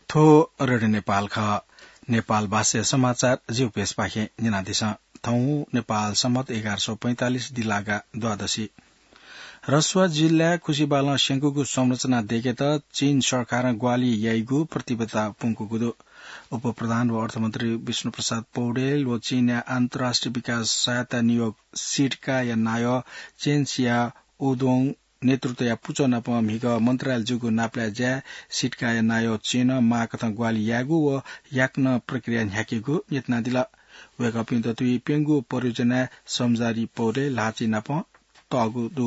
थो रेडियो नेपाल ख नेपाल भाष्य समाचार जीव पेश पाखे निनादिस थौ नेपाल सम्मत 1145 दिलागा द्वादशी रसुवा जिल्ला खुशीबाला शेंकुको संरचना देखे त चीन सरकार ग्वाली याइगु प्रतिबद्धता पुंकुगुदो उप प्रधान व अर्थमन्त्री विष्णु प्रसाद पौडेल व चीन अन्तर्राष्ट्रिय विकास सहायता नियोग सीटका या नाय चेन्सिया ओदोङ नेतृत्व या पुचो नप मिग मन्त्रालय जुगु नाप्ला ज्या सीटका या नायो चीन मा कथा ग्वाली यागु व याक्न प्रक्रिया ह्याकेगु यत्ना दिला वेगपिन ततुई पेंगु परियोजना समजारी पौडे लाची नप तगु दु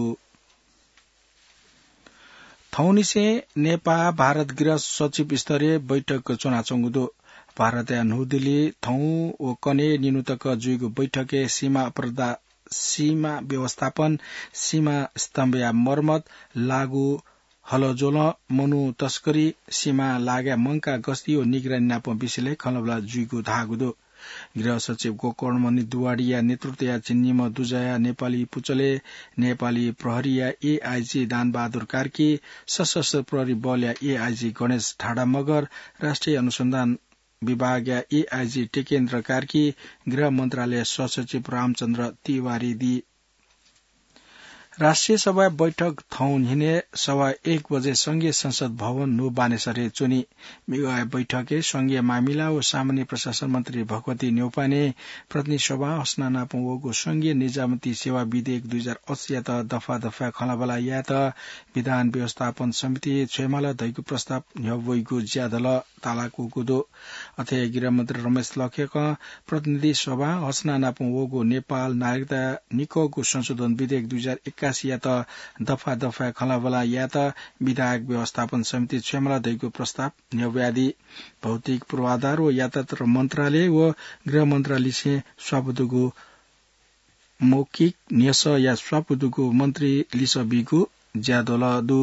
थौनिसे नेपाल भारत गृह सचिव स्तरीय बैठक चुनाचंगुदो भारत या न्यू दिल्ली थौ ओ कने निनुतक जुइगु बैठके सीमा व्यवस्थापन सीमा स्तम्भ या मर्मत लागू हलजोल मनु तस्करी सीमा लाग्या मंका गस्ती ओ निगरानी नाप विषयले खलबला जुइगु धागुदो गृह सचिव गोकर्णमणि दुवाडिया नेतृत्व या चिन्नीम दुजया नेपाली पुचले नेपाली प्रहरी या एआईजी दानबहादुर कार्की सशस्त्र प्रहरी बल या एआईजी गणेश ठाडा मगर राष्ट्रिय अनुसन्धान विभाग या एआईजी टेकेन्द्र कार्की गृह मन्त्रालय सहसचिव रामचन्द्र तिवारी दी राष्ट्रिय सभा बैठक थौन हिने सभा 1 बजे संघीय संसद भवन नु बानेसरे चुनी मिगय बैठके संघीय मामिला व सामान्य प्रशासन मन्त्री भगवती न्यौपाने प्रतिनिधि सभा हस्ना पोगो संघीय निजामती सेवा विधेयक 2080 त दफा दफा खलाबला या त विधान व्यवस्थापन समिति छेमाला दैगु प्रस्ताव न्यवइगु ज्यादल तालाकु गुदो अथे गृह मन्त्री रमेश लखेक प्रतिनिधि सभा हस्ना पोगो नेपाल नागरिकता निकोगु संशोधन विधेयक 2081 या त दफा दफा खलाबला या त विधायक व्यवस्थापन समिति छेमला दैको प्रस्ताव न्यव्यादि भौतिक पूर्वाधार व यातायात मन्त्रालय व गृह मन्त्रालय से स्वापुदुगु मौखिक न्यस या स्वापुदुगु मन्त्री लिसबिगु ज्यादोल दु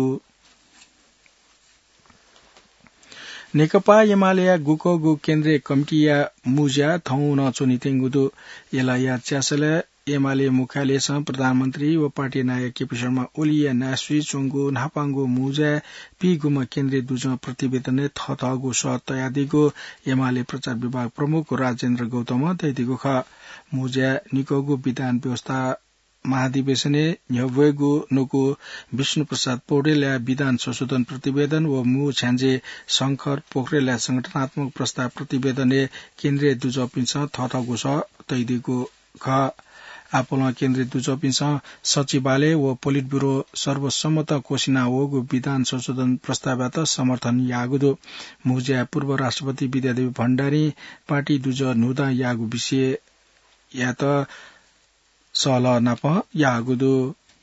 नेकपा एमाले गुकोगु केन्द्रीय कमिटी या मुजा थौ न चुनितेंगुदु एला या च्यासले एमाले मुख्यालयसँग प्रधानमन्त्री व पार्टी नायक केपी शर्मा ओली या नास्वी चोंगु नापांगु मुजा पिगुमा केन्द्रीय दुजमा प्रतिवेदन थथगु स तयादिगु एमाले प्रचार विभाग प्रमुख राजेन्द्र गौतम दैदिगु ख मुजा निकोगु विधान व्यवस्था महाधिवेशने न्यवेगु नुको विष्णु प्रसाद पौडेल विधान संशोधन प्रतिवेदन व मु छ्यान्जे शंकर पोखरेल संगठनात्मक प्रस्ताव प्रतिवेदन केन्द्रीय दुजपिन्छ थथगु स तैदिगु ख आपोला केन्द्रीय दुजपिन्छ सचिवालय व पोलिट ब्यूरो सर्वसम्मत घोषणा होगु विधान संशोधन प्रस्तावबाट समर्थन यागुदो मुजिया पूर्व राष्ट्रपति विद्यादेवी भण्डारी पार्टी दुज नुदा यागु विषय या त सल नाप यागुदो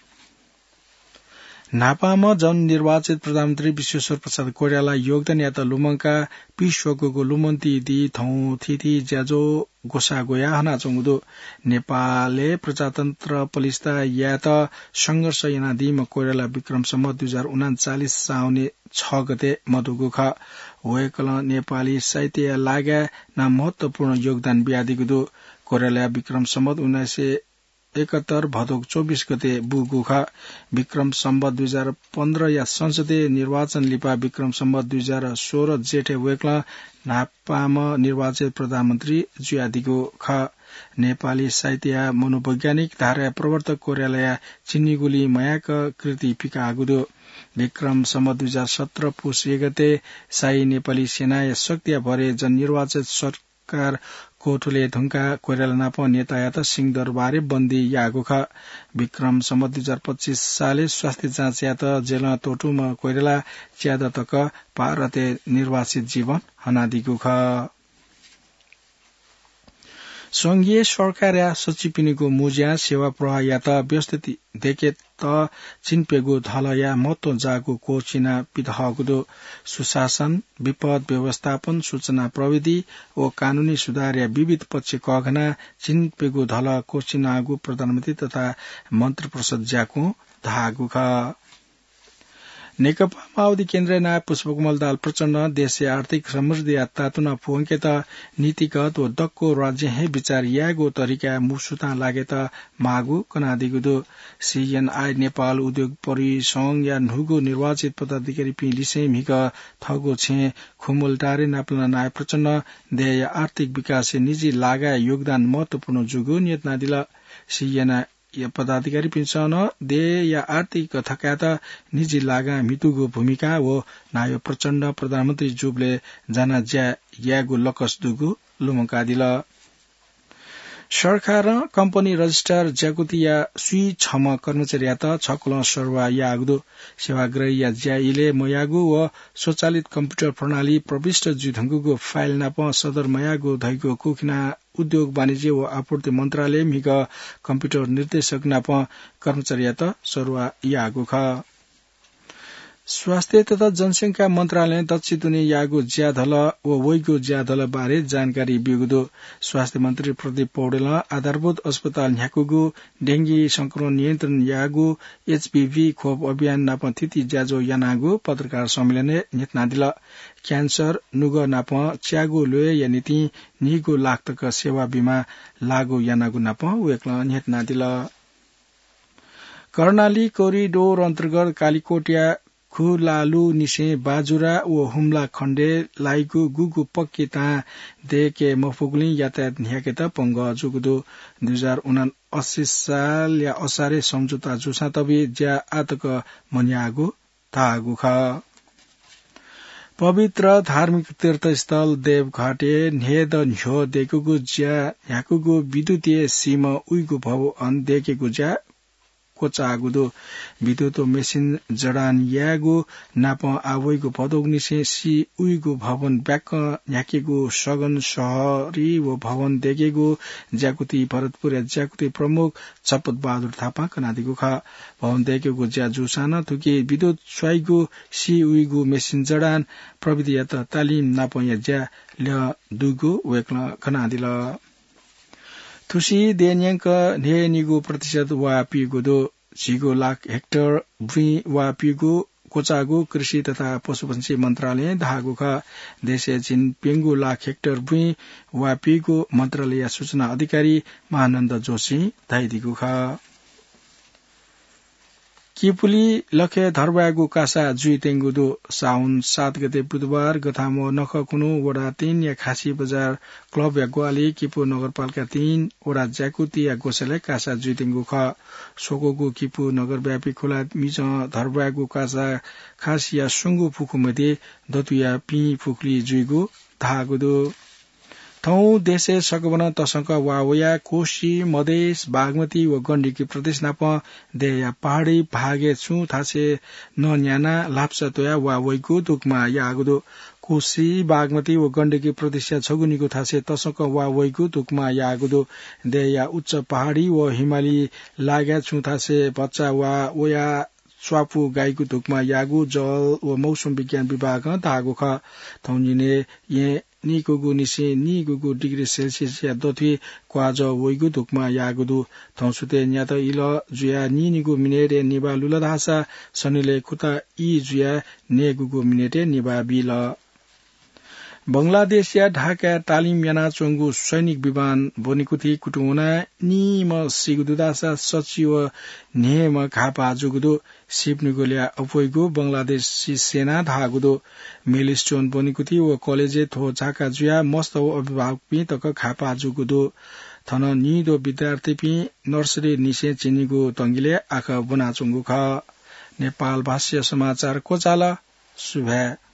नापामा जन निर्वाचित प्रधानमन्त्री विश्वेश्वर प्रसाद कोइराला योगदान या त लुमङका पिसोको लुमन्ती दि थौ थिथि ज्याजो गोसा गोया हना चंगुदो नेपालले प्रजातन्त्र पलिस्ता या त संघर्ष यनादिम कोइराला विक्रमसम्म 2039 साउने 6 गते मधुगु ख होयकल नेपाली साहित्य लाग्या ना महत्वपूर्ण योगदान ब्यादिगुदो कोइराला विक्रमसम्म 1971 भदौक 24 गते बुगुख विक्रम सम्बत 2015 या संसदीय निर्वाचन लिपा विक्रम सम्बत 2016 जेठे वेक्ला नापाम निर्वाचित प्रधानमन्त्री जुयादिगो ख नेपाली साहित्य मनोवैज्ञानिक धारा प्रवर्तक कोइराला चिन्नीगुली मयाक कृति पिका आगुदो विक्रम सम्बत 2017 पुष 1 गते साई नेपाली सेना या शक्तिया भरे जन निर्वाचित सरकार कोठुले धुंका कोइराला नाप नेता या त सिंहदरबारे बन्दी यागो ख विक्रम सम्बत 2025 साले स्वास्थ्य जाँच या त जेल तोटुमा कोइराला च्यादा तक भारते निर्वाचित जीवन हनादिगु ख संघीय सरकार या सचिपिनीको मुजिया सेवा प्रवाह या त व्यवस्थित देखे त चिनपेगु धल या महत्व जागु कोचिना पिधहगुदो सुशासन विपद व्यवस्थापन सूचना प्रविधि ओ कानूनी सुधार या विविध पक्ष कघना चिनपेगु धल कोचिनागु प्रधानमन्त्री तथा मन्त्री परिषद ज्याको धागु ख नेकपा माओवादी केन्द्रीय नायक पुष्पकमल दाहाल प्रचण्ड देश आर्थिक समृद्धि तातुना फुंकेत नीतिगत व दक्को राज्य हे विचार यागो तरिका मुसुता लागेत मागु कनादिगुदो सीएनआई नेपाल उद्योग परिसंघ या नुगो निर्वाचित पदाधिकारी पिलिसे मिक थगो छे खुमुलटारे नाप्ला नायक प्रचण्ड देय आर्थिक विकास से निजी लागा योगदान महत्वपूर्ण जुगो नियत नादिला सीएनआई पदाधिकारी पिंचन दे या आर्थिक थकात निजी लागा मितुगो भूमिका वो नायो प्रचण्ड प्रधानमन्त्री जुबले जाना ज्या यागो लकस दुगु लुमका दिला सरकार कम्पनी रजिस्टर ज्याकुति या सुई छम कर्मचारी त छकुल सर्वा या आगदो सेवाग्राही या ज्याइले मयागु व स्वचालित कम्प्युटर प्रणाली प्रविष्ट जुधंगुको फाइल नाप सदर मयागु धैको कुखिना उद्योग वाणिज्य व आपूर्ति मन्त्रालय मिग कम्प्युटर निर्देशक नाप कर्मचारी त सर्वा या आगु ख स्वास्थ्य तथा जनसंख्या मन्त्रालय दक्षिणुने यागो ज्याधल व वैगो ज्याधल बारे जानकारी बिगुदो स्वास्थ्य मन्त्री प्रदीप पौडेल आधारभूत अस्पताल न्याकुगु डेंगी संक्रमण नियन्त्रण यागु एचपीभी खोप अभियान नाप थिति ज्याजो यानागु पत्रकार सम्मेलन नेतनादिल क्यान्सर नुग नाप च्यागो लोय या नीति निगो लाखतक सेवा बीमा लागु यानागु नाप वेक्ल नेतनादिल कर्णाली कोरिडोर अन्तर्गत कालीकोटिया खुलालु निसे बाजुरा व हुम्ला खण्डे लाइगु गुगु पक्के ता देके मफुगली यातायात न्याकेत पंग जुगुदो 2079 साल या असारे सम्झौता जुसा तबी ज्या आतक मन्यागु तागु ख पवित्र धार्मिक तीर्थस्थल देवघाटे नेद न्यो देकुगु ज्या याकुगु विद्युतीय सीमा उइगु भव अन देकेगु ज्या कोचागुदो विद्युत मेसिन जडान यागु नाप आवैगु पदोग्नि से सी उइगु भवन ब्याक न्याकेगु सगन शहरी व भवन देखेगु ज्याकुति भरतपुर ज्याकुति प्रमुख चपत बहादुर थापा कनादिगु ख भवन देखेगु ज्या जुसान थुकी विद्युत स्वाइगु सी उइगु मेसिन जडान प्रविधि त तालिम नाप या ज्या ल दुगु वेक्ल कनादिल थुसी देन्यंक नेनिगु प्रतिशत वा पिगुदो झिगो लाख हेक्टर भूमि वा पिगु कोचागु कृषि तथा पशुपक्षी मन्त्रालय धागु ख देशे जिन पेंगु लाख हेक्टर भूमि वा पिगु मन्त्रालय सूचना अधिकारी महानन्द जोशी धाइदिगु ख किपुली लखे धरबागु कासा जुइतेंगुदो साउन 7 गते बुधबार गथामो नख कुनु वडा 3 या खासी बजार क्लब या ग्वाली किपु नगरपालिका 3 वडा ज्याकुति या गोसले कासा जुइतेंगु ख सोगोगु किपु नगरव्यापी खोला मिज धरबागु कासा खास या सुंगु फुकु मध्ये दतुया पी फुकली जुइगु धागुदो थौ देशे सकबन तसंक वावया कोशी मधेस बागमती व गण्डकी प्रदेश नाप देया पहाड़ी भागे छु थासे नन्याना लाप्सा तोया वावैको दुकमा यागुदो कोशी बागमती व गण्डकी प्रदेश छगुनीको थासे तसंक वावैको दुकमा यागुदो देया उच्च पहाड़ी व हिमाली लाग्या छु थासे बच्चा वा ओया स्वापु गाईको दुकमा यागु जल व मौसम विज्ञान विभाग धागु ख थौनिने ये निगुगु निसे निगुगु डिग्री सेल्सियस या दथि क्वाज वइगु दुकमा यागुदु थौसुते न्यात इल जुया निगु मिनेटे निबा लुलदासा सनिले खुता इ जुया नेगुगु मिनेटे निबा बिल बंगलादेश या ढाका तालिम याना चोंगु सैनिक विमान बोनिकुथि कुटुना निम सिगुदुदासा सचिव नेम खापा जुगुदो सिपनुगोलिया अपोइगु बंगलादेशी सेना धागुदो मेलिस्टोन बोनिकुथि व कलेजे थो झाका जुया मस्त अभिभावक पि तक खापा जुगुदो थन निदो विद्यार्थी पि नर्सरी निसे चिनिगु तंगिले आख बना चोंगु ख नेपाल भाष्य समाचार कोचाला सुभा